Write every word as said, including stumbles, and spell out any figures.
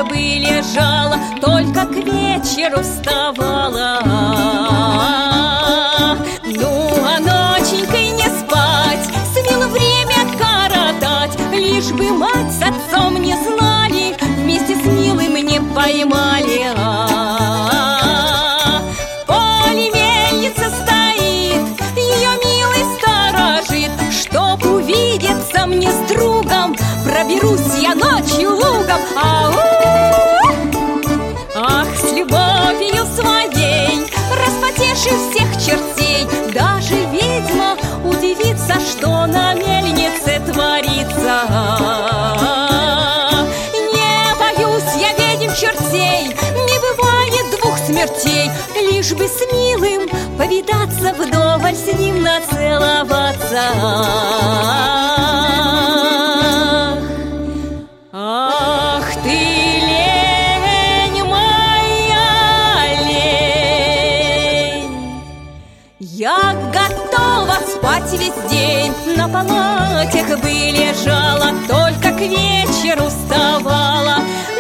бы лежала, только к вечеру вставала. Ну, а ноченькой не спать, с милым время коротать, лишь бы мать с отцом не знали, вместе с милым не поймали. В поле мельница стоит, ее милый сторожит, чтоб увидеться мне с другом, проберусь я ночью лугом. Ау! Ах, с любовью своей распотешив всех чертей, даже ведьма удивится, что на мельнице творится. Не боюсь я ведьм чертей, не бывает двух смертей, лишь бы с милым повидаться, вдоволь с ним нацеловаться. Ах ты, лень моя, лень! Я готова спать весь день, на палатях бы лежала, только к вечеру вставала.